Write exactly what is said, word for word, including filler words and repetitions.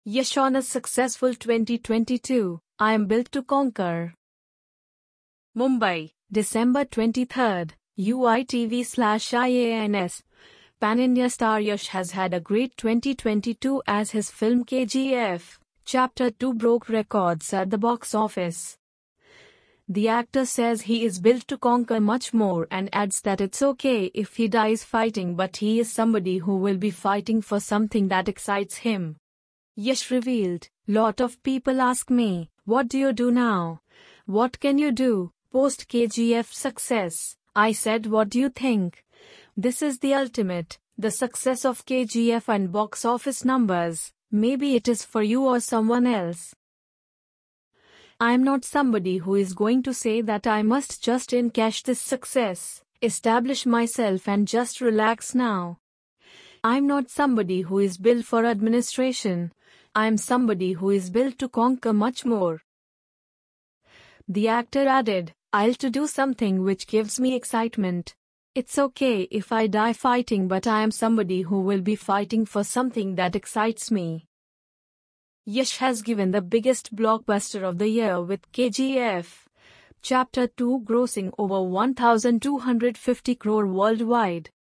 Yash on a successful twenty twenty-two, I am built to conquer. Mumbai, December twenty-third, U I T V slash I A N S. Pan-India star Yash has had a great twenty twenty-two as his film K G F, Chapter two broke records at the box office. The actor says he is built to conquer much more and adds that it's okay if he dies fighting, but he is somebody who will be fighting for something that excites him. Yash revealed, "Lot of people ask me, what do you do now? What can you do, post K G F success? I said, what do you think? This is the ultimate, the success of K G F and box office numbers. Maybe it is for you or someone else. I am not somebody who is going to say that I must just encash this success, establish myself and just relax now. I'm not somebody who is built for administration. I'm somebody who is built to conquer much more." The actor added, "I'll to do something which gives me excitement. It's okay if I die fighting, but I am somebody who will be fighting for something that excites me." Yash has given the biggest blockbuster of the year with K G F, Chapter two grossing over one thousand two hundred fifty crore worldwide.